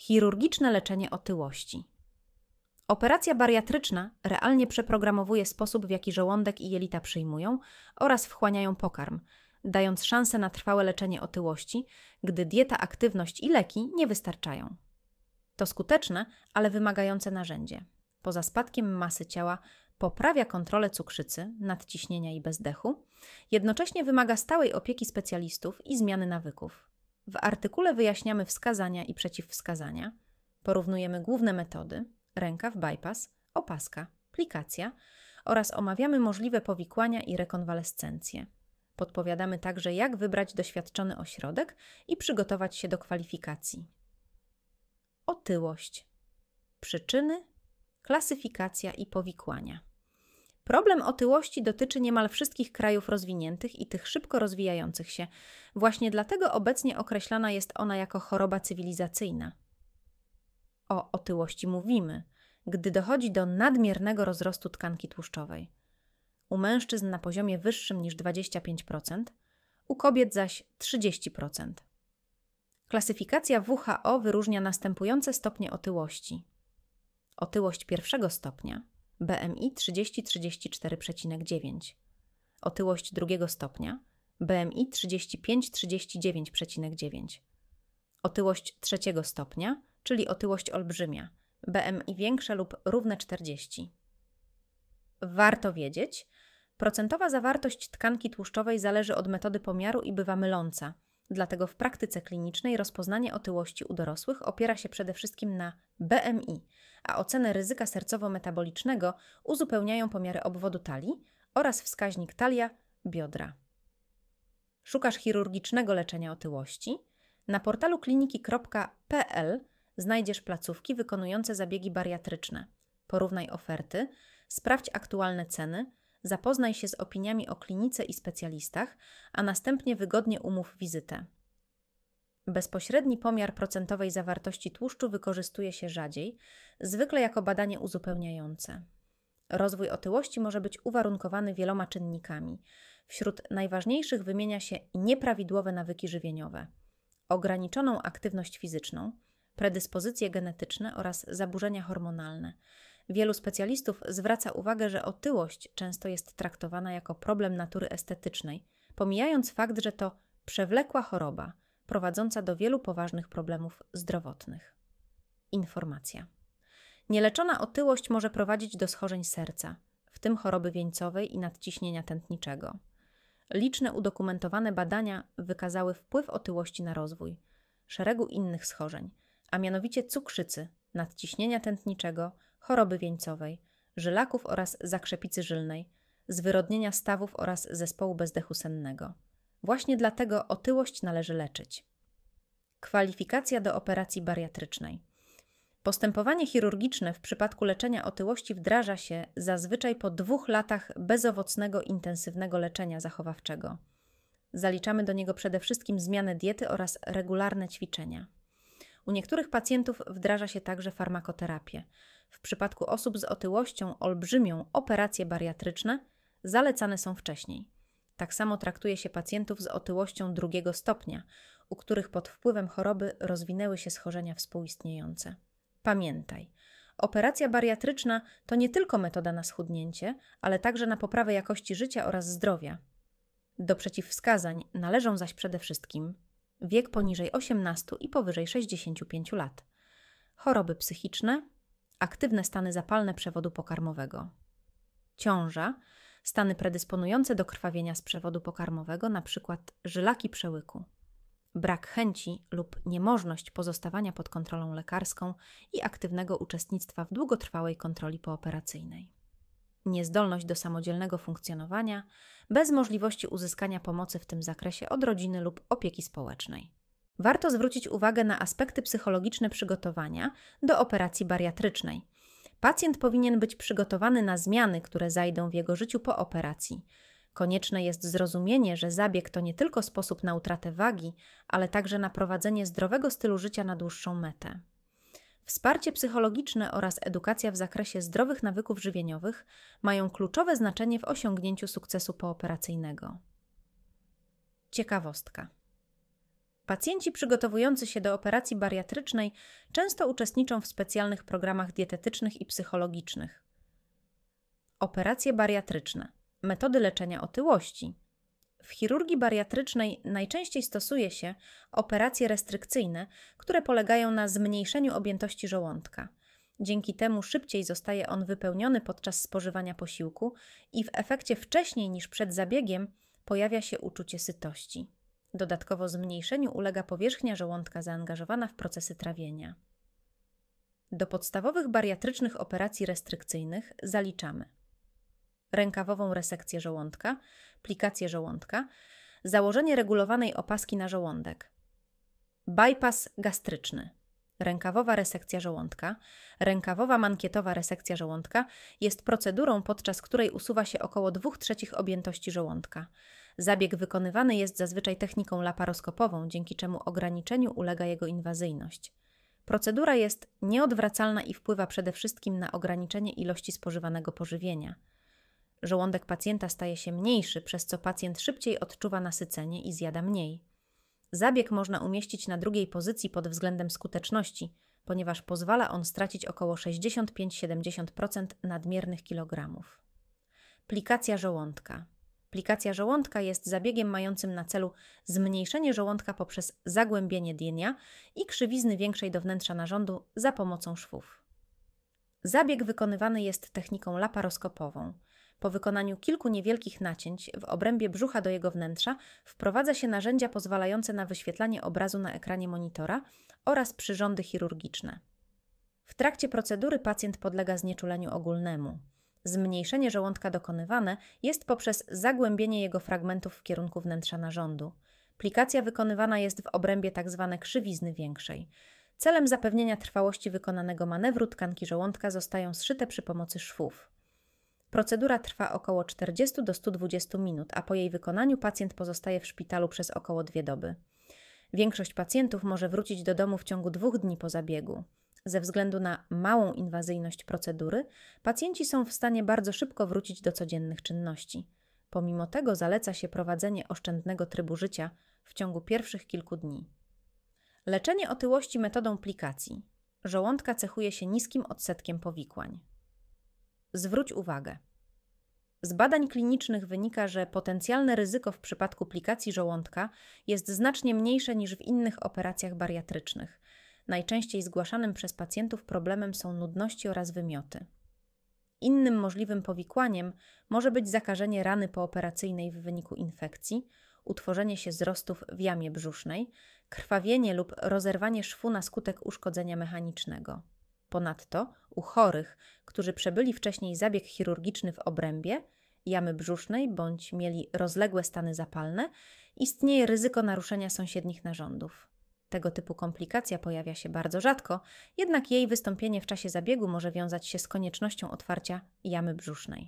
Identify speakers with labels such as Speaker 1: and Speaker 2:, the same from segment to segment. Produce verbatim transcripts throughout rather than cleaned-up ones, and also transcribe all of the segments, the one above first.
Speaker 1: Chirurgiczne leczenie otyłości. Operacja bariatryczna realnie przeprogramowuje sposób, w jaki żołądek i jelita przyjmują oraz wchłaniają pokarm, dając szansę na trwałe leczenie otyłości, gdy dieta, aktywność i leki nie wystarczają. To skuteczne, ale wymagające narzędzie. Poza spadkiem masy ciała poprawia kontrolę cukrzycy, nadciśnienia i bezdechu, jednocześnie wymaga stałej opieki specjalistów i zmiany nawyków. W artykule wyjaśniamy wskazania i przeciwwskazania, porównujemy główne metody, rękaw, bypass, opaska, plikacja oraz omawiamy możliwe powikłania i rekonwalescencję. Podpowiadamy także, jak wybrać doświadczony ośrodek i przygotować się do kwalifikacji. Otyłość. Przyczyny, klasyfikacja i powikłania. Problem otyłości dotyczy niemal wszystkich krajów rozwiniętych i tych szybko rozwijających się. Właśnie dlatego obecnie określana jest ona jako choroba cywilizacyjna. O otyłości mówimy, gdy dochodzi do nadmiernego rozrostu tkanki tłuszczowej. U mężczyzn na poziomie wyższym niż dwadzieścia pięć procent, u kobiet zaś trzydzieści procent. Klasyfikacja W H O wyróżnia następujące stopnie otyłości. Otyłość pierwszego stopnia B M I trzydzieści do trzydziestu czterech przecinek dziewięć. Otyłość drugiego stopnia B M I trzydzieści pięć do trzydziestu dziewięciu przecinek dziewięć. Otyłość trzeciego stopnia, czyli otyłość olbrzymia, B M I większe lub równe czterdzieści. Warto wiedzieć, procentowa zawartość tkanki tłuszczowej zależy od metody pomiaru i bywa myląca, dlatego w praktyce klinicznej rozpoznanie otyłości u dorosłych opiera się przede wszystkim na B M I, a ocenę ryzyka sercowo-metabolicznego uzupełniają pomiary obwodu talii oraz wskaźnik talia-biodra. Szukasz chirurgicznego leczenia otyłości? Na portalu kliniki kropka p l znajdziesz placówki wykonujące zabiegi bariatryczne. Porównaj oferty, sprawdź aktualne ceny, zapoznaj się z opiniami o klinice i specjalistach, a następnie wygodnie umów wizytę. Bezpośredni pomiar procentowej zawartości tłuszczu wykorzystuje się rzadziej, zwykle jako badanie uzupełniające. Rozwój otyłości może być uwarunkowany wieloma czynnikami. Wśród najważniejszych wymienia się nieprawidłowe nawyki żywieniowe, ograniczoną aktywność fizyczną, predyspozycje genetyczne oraz zaburzenia hormonalne. Wielu specjalistów zwraca uwagę, że otyłość często jest traktowana jako problem natury estetycznej, pomijając fakt, że to przewlekła choroba prowadząca do wielu poważnych problemów zdrowotnych. Informacja. Nieleczona otyłość może prowadzić do schorzeń serca, w tym choroby wieńcowej i nadciśnienia tętniczego. Liczne udokumentowane badania wykazały wpływ otyłości na rozwój szeregu innych schorzeń, a mianowicie cukrzycy, nadciśnienia tętniczego, choroby wieńcowej, żylaków oraz zakrzepicy żylnej, zwyrodnienia stawów oraz zespołu bezdechu sennego. Właśnie dlatego otyłość należy leczyć. Kwalifikacja do operacji bariatrycznej. Postępowanie chirurgiczne w przypadku leczenia otyłości wdraża się zazwyczaj po dwóch latach bezowocnego, intensywnego leczenia zachowawczego. Zaliczamy do niego przede wszystkim zmianę diety oraz regularne ćwiczenia. U niektórych pacjentów wdraża się także farmakoterapię. W przypadku osób z otyłością olbrzymią operacje bariatryczne zalecane są wcześniej. Tak samo traktuje się pacjentów z otyłością drugiego stopnia, u których pod wpływem choroby rozwinęły się schorzenia współistniejące. Pamiętaj, operacja bariatryczna to nie tylko metoda na schudnięcie, ale także na poprawę jakości życia oraz zdrowia. Do przeciwwskazań należą zaś przede wszystkim wiek poniżej osiemnastu i powyżej sześćdziesięciu pięciu lat, choroby psychiczne, aktywne stany zapalne przewodu pokarmowego, ciąża, stany predysponujące do krwawienia z przewodu pokarmowego, np. żylaki przełyku, brak chęci lub niemożność pozostawania pod kontrolą lekarską i aktywnego uczestnictwa w długotrwałej kontroli pooperacyjnej, niezdolność do samodzielnego funkcjonowania, bez możliwości uzyskania pomocy w tym zakresie od rodziny lub opieki społecznej. Warto zwrócić uwagę na aspekty psychologiczne przygotowania do operacji bariatrycznej. Pacjent powinien być przygotowany na zmiany, które zajdą w jego życiu po operacji. Konieczne jest zrozumienie, że zabieg to nie tylko sposób na utratę wagi, ale także na prowadzenie zdrowego stylu życia na dłuższą metę. Wsparcie psychologiczne oraz edukacja w zakresie zdrowych nawyków żywieniowych mają kluczowe znaczenie w osiągnięciu sukcesu pooperacyjnego. Ciekawostka. Pacjenci przygotowujący się do operacji bariatrycznej często uczestniczą w specjalnych programach dietetycznych i psychologicznych. Operacje bariatryczne. Metody leczenia otyłości. W chirurgii bariatrycznej najczęściej stosuje się operacje restrykcyjne, które polegają na zmniejszeniu objętości żołądka. Dzięki temu szybciej zostaje on wypełniony podczas spożywania posiłku i w efekcie wcześniej niż przed zabiegiem pojawia się uczucie sytości. Dodatkowo zmniejszeniu ulega powierzchnia żołądka zaangażowana w procesy trawienia. Do podstawowych bariatrycznych operacji restrykcyjnych zaliczamy rękawową resekcję żołądka, plikację żołądka, założenie regulowanej opaski na żołądek, bypass gastryczny, rękawowa resekcja żołądka. Rękawowa mankietowa resekcja żołądka jest procedurą, podczas której usuwa się około dwóch trzecich objętości żołądka. Zabieg wykonywany jest zazwyczaj techniką laparoskopową, dzięki czemu ograniczeniu ulega jego inwazyjność. Procedura jest nieodwracalna i wpływa przede wszystkim na ograniczenie ilości spożywanego pożywienia. Żołądek pacjenta staje się mniejszy, przez co pacjent szybciej odczuwa nasycenie i zjada mniej. Zabieg można umieścić na drugiej pozycji pod względem skuteczności, ponieważ pozwala on stracić około sześćdziesiąt pięć do siedemdziesięciu procent nadmiernych kilogramów. Plikacja żołądka. Plikacja żołądka jest zabiegiem mającym na celu zmniejszenie żołądka poprzez zagłębienie dnia i krzywizny większej do wnętrza narządu za pomocą szwów. Zabieg wykonywany jest techniką laparoskopową. Po wykonaniu kilku niewielkich nacięć w obrębie brzucha do jego wnętrza wprowadza się narzędzia pozwalające na wyświetlanie obrazu na ekranie monitora oraz przyrządy chirurgiczne. W trakcie procedury pacjent podlega znieczuleniu ogólnemu. Zmniejszenie żołądka dokonywane jest poprzez zagłębienie jego fragmentów w kierunku wnętrza narządu. Plikacja wykonywana jest w obrębie tzw. krzywizny większej. Celem zapewnienia trwałości wykonanego manewru tkanki żołądka zostają zszyte przy pomocy szwów. Procedura trwa około czterdzieści do stu dwudziestu minut, a po jej wykonaniu pacjent pozostaje w szpitalu przez około dwie doby. Większość pacjentów może wrócić do domu w ciągu dwóch dni po zabiegu. Ze względu na małą inwazyjność procedury, pacjenci są w stanie bardzo szybko wrócić do codziennych czynności. Pomimo tego zaleca się prowadzenie oszczędnego trybu życia w ciągu pierwszych kilku dni. Leczenie otyłości metodą plikacji. Żołądka cechuje się niskim odsetkiem powikłań. Zwróć uwagę. Z badań klinicznych wynika, że potencjalne ryzyko w przypadku plikacji żołądka jest znacznie mniejsze niż w innych operacjach bariatrycznych. Najczęściej zgłaszanym przez pacjentów problemem są nudności oraz wymioty. Innym możliwym powikłaniem może być zakażenie rany pooperacyjnej w wyniku infekcji, utworzenie się zrostów w jamie brzusznej, krwawienie lub rozerwanie szwu na skutek uszkodzenia mechanicznego. Ponadto u chorych, którzy przebyli wcześniej zabieg chirurgiczny w obrębie jamy brzusznej bądź mieli rozległe stany zapalne, istnieje ryzyko naruszenia sąsiednich narządów. Tego typu komplikacja pojawia się bardzo rzadko, jednak jej wystąpienie w czasie zabiegu może wiązać się z koniecznością otwarcia jamy brzusznej.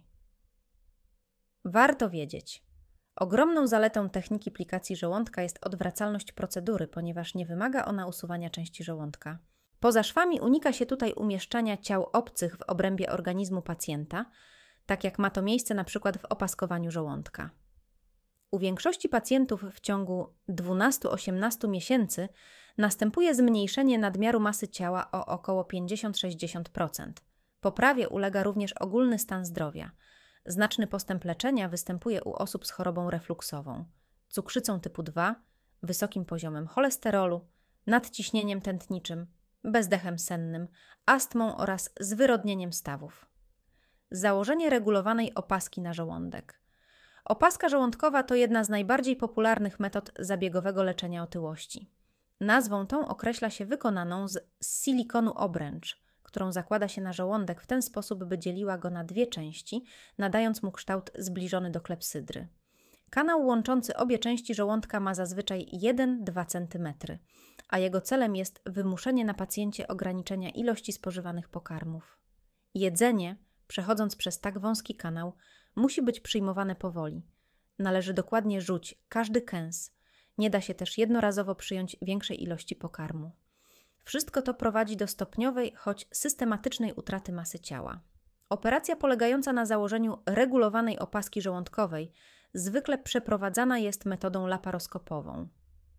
Speaker 1: Warto wiedzieć. Ogromną zaletą techniki plikacji żołądka jest odwracalność procedury, ponieważ nie wymaga ona usuwania części żołądka. Poza szwami unika się tutaj umieszczania ciał obcych w obrębie organizmu pacjenta, tak jak ma to miejsce na przykład w opaskowaniu żołądka. U większości pacjentów w ciągu dwunastu do osiemnastu miesięcy następuje zmniejszenie nadmiaru masy ciała o około pięćdziesiąt do sześćdziesięciu procent. Poprawie ulega również ogólny stan zdrowia. Znaczny postęp leczenia występuje u osób z chorobą refluksową, cukrzycą typu dwa, wysokim poziomem cholesterolu, nadciśnieniem tętniczym, bezdechem sennym, astmą oraz zwyrodnieniem stawów. Założenie regulowanej opaski na żołądek. Opaska żołądkowa to jedna z najbardziej popularnych metod zabiegowego leczenia otyłości. Nazwą tą określa się wykonaną z silikonu obręcz, którą zakłada się na żołądek w ten sposób, by dzieliła go na dwie części, nadając mu kształt zbliżony do klepsydry. Kanał łączący obie części żołądka ma zazwyczaj jeden do dwóch centymetrów, a jego celem jest wymuszenie na pacjencie ograniczenia ilości spożywanych pokarmów. Jedzenie, przechodząc przez tak wąski kanał, musi być przyjmowane powoli. Należy dokładnie rzuć każdy kęs. Nie da się też jednorazowo przyjąć większej ilości pokarmu. Wszystko to prowadzi do stopniowej, choć systematycznej utraty masy ciała. Operacja polegająca na założeniu regulowanej opaski żołądkowej zwykle przeprowadzana jest metodą laparoskopową.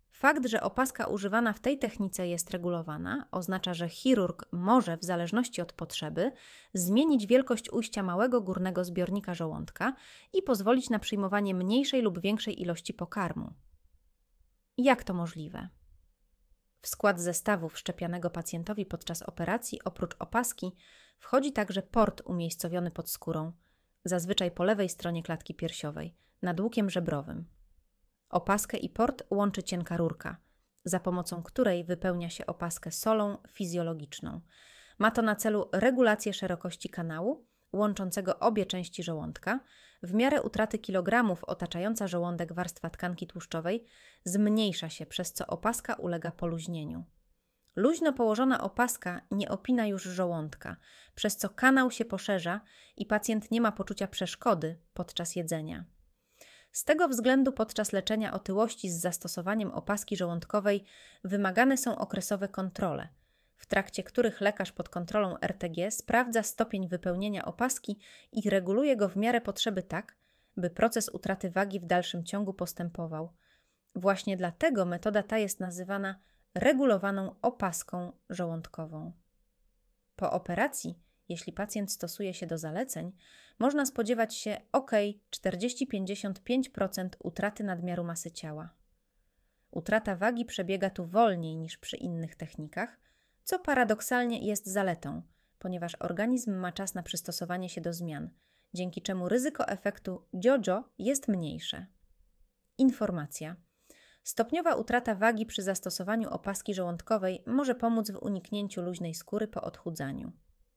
Speaker 1: Fakt, że opaska używana w tej technice jest regulowana, oznacza, że chirurg może, w zależności od potrzeby, zmienić wielkość ujścia małego górnego zbiornika żołądka i pozwolić na przyjmowanie mniejszej lub większej ilości pokarmu. Jak to możliwe? W skład zestawu wszczepianego pacjentowi podczas operacji oprócz opaski wchodzi także port umiejscowiony pod skórą, zazwyczaj po lewej stronie klatki piersiowej, nad łukiem żebrowym. Opaskę i port łączy cienka rurka, za pomocą której wypełnia się opaskę solą fizjologiczną. Ma to na celu regulację szerokości kanału łączącego obie części żołądka. W miarę utraty kilogramów otaczająca żołądek warstwa tkanki tłuszczowej zmniejsza się, przez co opaska ulega poluźnieniu. Luźno położona opaska nie opina już żołądka, przez co kanał się poszerza i pacjent nie ma poczucia przeszkody podczas jedzenia. Z tego względu podczas leczenia otyłości z zastosowaniem opaski żołądkowej wymagane są okresowe kontrole, w trakcie których lekarz pod kontrolą R T G sprawdza stopień wypełnienia opaski i reguluje go w miarę potrzeby tak, by proces utraty wagi w dalszym ciągu postępował. Właśnie dlatego metoda ta jest nazywana regulowaną opaską żołądkową. Po operacji, jeśli pacjent stosuje się do zaleceń, można spodziewać się ok czterdzieści do pięćdziesięciu pięciu procent utraty nadmiaru masy ciała. Utrata wagi przebiega tu wolniej niż przy innych technikach, co paradoksalnie jest zaletą, ponieważ organizm ma czas na przystosowanie się do zmian, dzięki czemu ryzyko efektu jojo jest mniejsze. Informacja. Stopniowa utrata wagi przy zastosowaniu opaski żołądkowej może pomóc w uniknięciu luźnej skóry po odchudzaniu.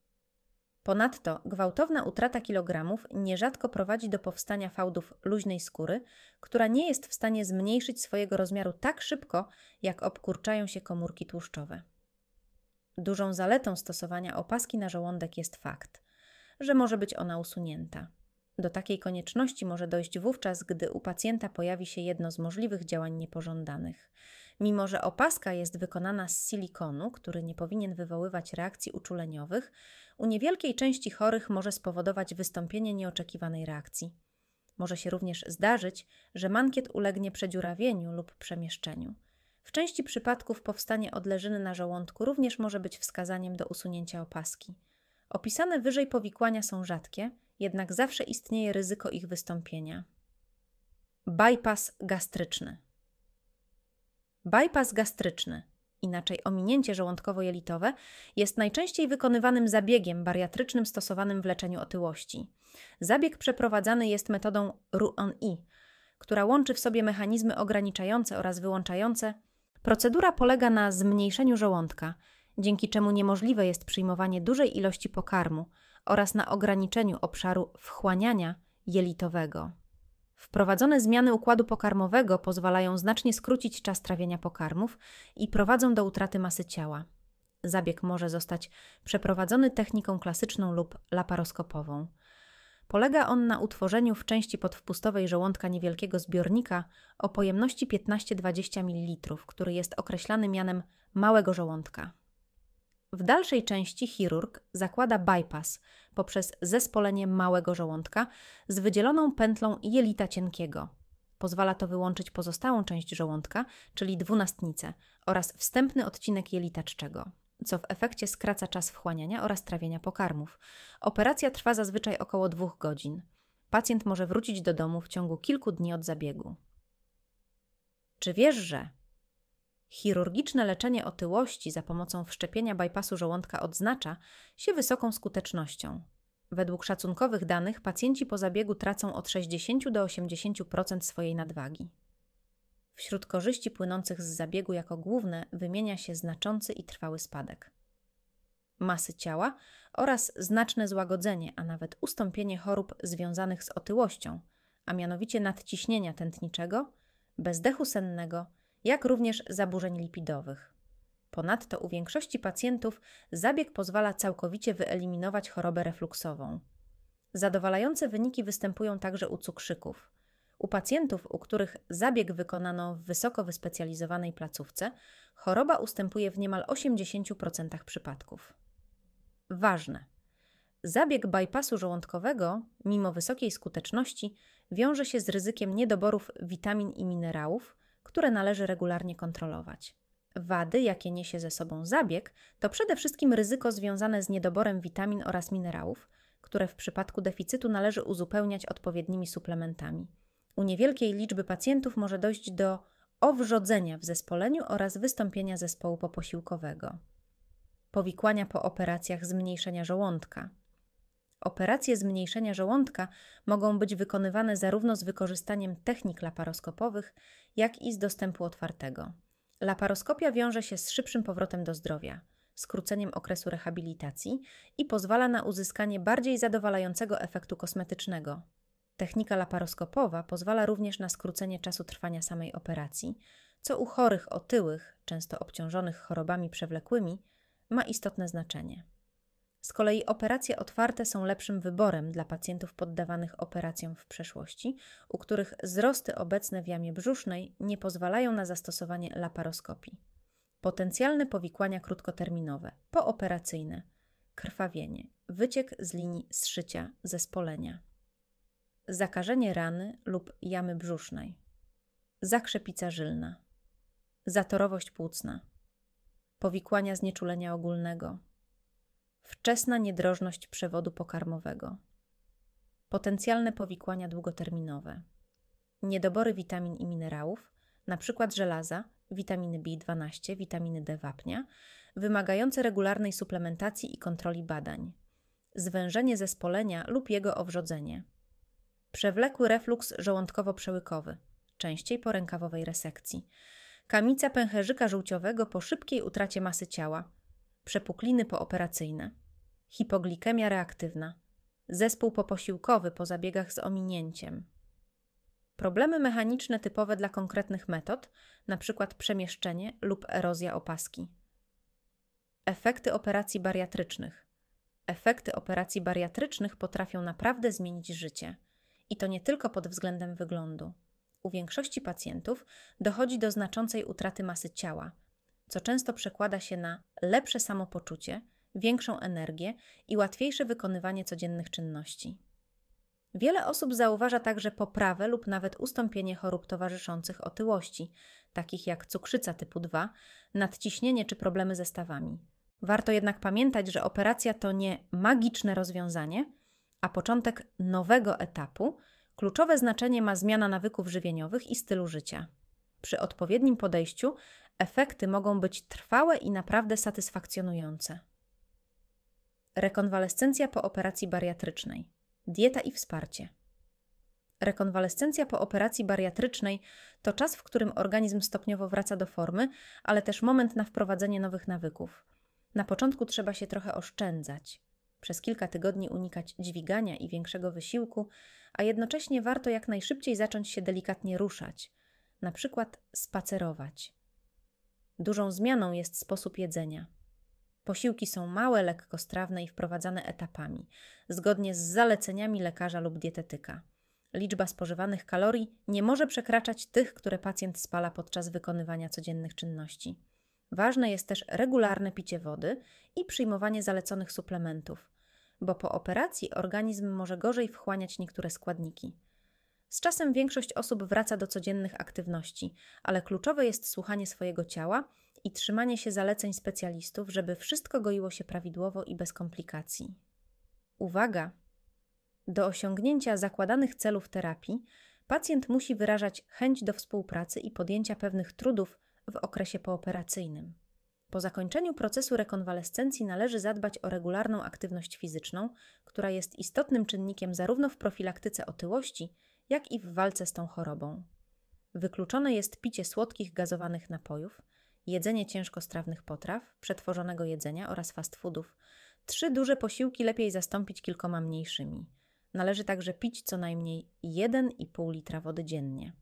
Speaker 1: Ponadto gwałtowna utrata kilogramów nierzadko prowadzi do powstania fałdów luźnej skóry, która nie jest w stanie zmniejszyć swojego rozmiaru tak szybko, jak obkurczają się komórki tłuszczowe. Dużą zaletą stosowania opaski na żołądek jest fakt, że może być ona usunięta. Do takiej konieczności może dojść wówczas, gdy u pacjenta pojawi się jedno z możliwych działań niepożądanych. Mimo że opaska jest wykonana z silikonu, który nie powinien wywoływać reakcji uczuleniowych, u niewielkiej części chorych może spowodować wystąpienie nieoczekiwanej reakcji. Może się również zdarzyć, że mankiet ulegnie przedziurawieniu lub przemieszczeniu. W części przypadków powstanie odleżyny na żołądku również może być wskazaniem do usunięcia opaski. Opisane wyżej powikłania są rzadkie, jednak zawsze istnieje ryzyko ich wystąpienia. Bypass gastryczny. Bypass gastryczny, inaczej ominięcie żołądkowo-jelitowe, jest najczęściej wykonywanym zabiegiem bariatrycznym stosowanym w leczeniu otyłości. Zabieg przeprowadzany jest metodą Roux-en-Y, która łączy w sobie mechanizmy ograniczające oraz wyłączające. Procedura polega na zmniejszeniu żołądka, dzięki czemu niemożliwe jest przyjmowanie dużej ilości pokarmu, oraz na ograniczeniu obszaru wchłaniania jelitowego. Wprowadzone zmiany układu pokarmowego pozwalają znacznie skrócić czas trawienia pokarmów i prowadzą do utraty masy ciała. Zabieg może zostać przeprowadzony techniką klasyczną lub laparoskopową. Polega on na utworzeniu w części podwpustowej żołądka niewielkiego zbiornika o pojemności piętnaście do dwudziestu mililitrów, który jest określany mianem małego żołądka. W dalszej części chirurg zakłada bypass poprzez zespolenie małego żołądka z wydzieloną pętlą jelita cienkiego. Pozwala to wyłączyć pozostałą część żołądka, czyli dwunastnicę, oraz wstępny odcinek jelita czczego, co w efekcie skraca czas wchłaniania oraz trawienia pokarmów. Operacja trwa zazwyczaj około dwóch godzin. Pacjent może wrócić do domu w ciągu kilku dni od zabiegu. Czy wiesz, że chirurgiczne leczenie otyłości za pomocą wszczepienia bypassu żołądka odznacza się wysoką skutecznością? Według szacunkowych danych pacjenci po zabiegu tracą od sześćdziesięciu do osiemdziesięciu procent swojej nadwagi. Wśród korzyści płynących z zabiegu jako główne wymienia się znaczący i trwały spadek masy ciała oraz znaczne złagodzenie, a nawet ustąpienie chorób związanych z otyłością, a mianowicie nadciśnienia tętniczego, bezdechu sennego, jak również zaburzeń lipidowych. Ponadto u większości pacjentów zabieg pozwala całkowicie wyeliminować chorobę refluksową. Zadowalające wyniki występują także u cukrzyków. U pacjentów, u których zabieg wykonano w wysoko wyspecjalizowanej placówce, choroba ustępuje w niemal osiemdziesięciu procentach przypadków. Ważne. Zabieg bypassu żołądkowego, mimo wysokiej skuteczności, wiąże się z ryzykiem niedoborów witamin i minerałów, które należy regularnie kontrolować. Wady, jakie niesie ze sobą zabieg, to przede wszystkim ryzyko związane z niedoborem witamin oraz minerałów, które w przypadku deficytu należy uzupełniać odpowiednimi suplementami. U niewielkiej liczby pacjentów może dojść do owrzodzenia w zespoleniu oraz wystąpienia zespołu poposiłkowego. Powikłania po operacjach zmniejszenia żołądka. Operacje zmniejszenia żołądka mogą być wykonywane zarówno z wykorzystaniem technik laparoskopowych, jak i z dostępu otwartego. Laparoskopia wiąże się z szybszym powrotem do zdrowia, skróceniem okresu rehabilitacji i pozwala na uzyskanie bardziej zadowalającego efektu kosmetycznego. Technika laparoskopowa pozwala również na skrócenie czasu trwania samej operacji, co u chorych otyłych, często obciążonych chorobami przewlekłymi, ma istotne znaczenie. Z kolei operacje otwarte są lepszym wyborem dla pacjentów poddawanych operacjom w przeszłości, u których wzrosty obecne w jamie brzusznej nie pozwalają na zastosowanie laparoskopii. Potencjalne powikłania krótkoterminowe, pooperacyjne, krwawienie, wyciek z linii zszycia, zespolenia, zakażenie rany lub jamy brzusznej, zakrzepica żylna, zatorowość płucna, powikłania znieczulenia ogólnego, wczesna niedrożność przewodu pokarmowego, potencjalne powikłania długoterminowe, niedobory witamin i minerałów, np. żelaza, witaminy B dwanaście, witaminy D wapnia, wymagające regularnej suplementacji i kontroli badań, zwężenie zespolenia lub jego owrzodzenie, przewlekły refluks żołądkowo-przełykowy, częściej po rękawowej resekcji, kamica pęcherzyka żółciowego po szybkiej utracie masy ciała, przepukliny pooperacyjne, hipoglikemia reaktywna, zespół poposiłkowy po zabiegach z ominięciem. Problemy mechaniczne typowe dla konkretnych metod, np. przemieszczenie lub erozja opaski. Efekty operacji bariatrycznych. Efekty operacji bariatrycznych potrafią naprawdę zmienić życie. I to nie tylko pod względem wyglądu. U większości pacjentów dochodzi do znaczącej utraty masy ciała, co często przekłada się na lepsze samopoczucie, większą energię i łatwiejsze wykonywanie codziennych czynności. Wiele osób zauważa także poprawę lub nawet ustąpienie chorób towarzyszących otyłości, takich jak cukrzyca typu dwa, nadciśnienie czy problemy ze stawami. Warto jednak pamiętać, że operacja to nie magiczne rozwiązanie, a początek nowego etapu. Kluczowe znaczenie ma zmiana nawyków żywieniowych i stylu życia. Przy odpowiednim podejściu efekty mogą być trwałe i naprawdę satysfakcjonujące. Rekonwalescencja po operacji bariatrycznej. Dieta i wsparcie. Rekonwalescencja po operacji bariatrycznej to czas, w którym organizm stopniowo wraca do formy, ale też moment na wprowadzenie nowych nawyków. Na początku trzeba się trochę oszczędzać. Przez kilka tygodni unikać dźwigania i większego wysiłku, a jednocześnie warto jak najszybciej zacząć się delikatnie ruszać, na przykład spacerować. Dużą zmianą jest sposób jedzenia. Posiłki są małe, lekkostrawne i wprowadzane etapami, zgodnie z zaleceniami lekarza lub dietetyka. Liczba spożywanych kalorii nie może przekraczać tych, które pacjent spala podczas wykonywania codziennych czynności. Ważne jest też regularne picie wody i przyjmowanie zaleconych suplementów, bo po operacji organizm może gorzej wchłaniać niektóre składniki. Z czasem większość osób wraca do codziennych aktywności, ale kluczowe jest słuchanie swojego ciała i trzymanie się zaleceń specjalistów, żeby wszystko goiło się prawidłowo i bez komplikacji. Uwaga! Do osiągnięcia zakładanych celów terapii pacjent musi wyrażać chęć do współpracy i podjęcia pewnych trudów w okresie pooperacyjnym. Po zakończeniu procesu rekonwalescencji należy zadbać o regularną aktywność fizyczną, która jest istotnym czynnikiem zarówno w profilaktyce otyłości, jak i w walce z tą chorobą. Wykluczone jest picie słodkich, gazowanych napojów, jedzenie ciężkostrawnych potraw, przetworzonego jedzenia oraz fast foodów. Trzy duże posiłki lepiej zastąpić kilkoma mniejszymi. Należy także pić co najmniej jeden i pół litra wody dziennie.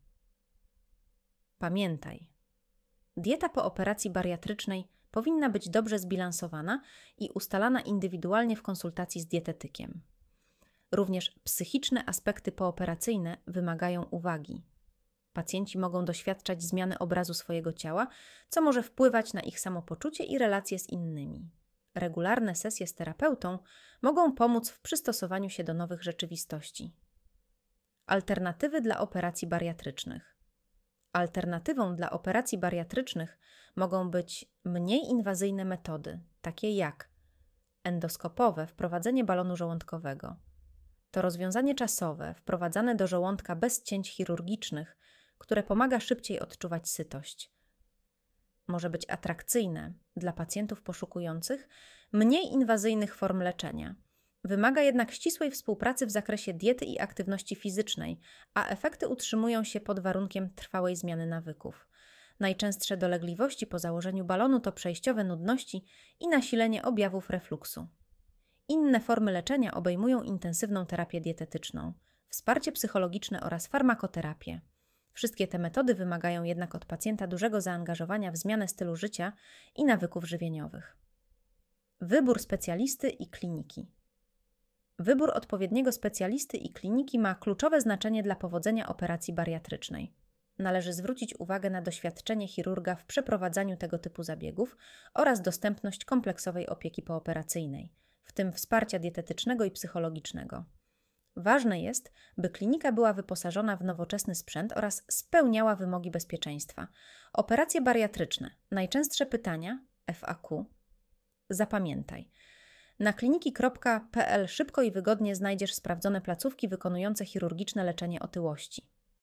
Speaker 1: Pamiętaj, dieta po operacji bariatrycznej powinna być dobrze zbilansowana i ustalana indywidualnie w konsultacji z dietetykiem. Również psychiczne aspekty pooperacyjne wymagają uwagi. Pacjenci mogą doświadczać zmiany obrazu swojego ciała, co może wpływać na ich samopoczucie i relacje z innymi. Regularne sesje z terapeutą mogą pomóc w przystosowaniu się do nowych rzeczywistości. Alternatywy dla operacji bariatrycznych. Alternatywą dla operacji bariatrycznych mogą być mniej inwazyjne metody, takie jak endoskopowe wprowadzenie balonu żołądkowego. To rozwiązanie czasowe, wprowadzane do żołądka bez cięć chirurgicznych, które pomaga szybciej odczuwać sytość. Może być atrakcyjne dla pacjentów poszukujących mniej inwazyjnych form leczenia. Wymaga jednak ścisłej współpracy w zakresie diety i aktywności fizycznej, a efekty utrzymują się pod warunkiem trwałej zmiany nawyków. Najczęstsze dolegliwości po założeniu balonu to przejściowe nudności i nasilenie objawów refluksu. Inne formy leczenia obejmują intensywną terapię dietetyczną, wsparcie psychologiczne oraz farmakoterapię. Wszystkie te metody wymagają jednak od pacjenta dużego zaangażowania w zmianę stylu życia i nawyków żywieniowych. Wybór specjalisty i kliniki. Wybór odpowiedniego specjalisty i kliniki ma kluczowe znaczenie dla powodzenia operacji bariatrycznej. Należy zwrócić uwagę na doświadczenie chirurga w przeprowadzaniu tego typu zabiegów oraz dostępność kompleksowej opieki pooperacyjnej, w tym wsparcia dietetycznego i psychologicznego. Ważne jest, by klinika była wyposażona w nowoczesny sprzęt oraz spełniała wymogi bezpieczeństwa. Operacje bariatryczne. Najczęstsze pytania F A Q. Zapamiętaj. Na kliniki kropka p l szybko i wygodnie znajdziesz sprawdzone placówki wykonujące chirurgiczne leczenie otyłości.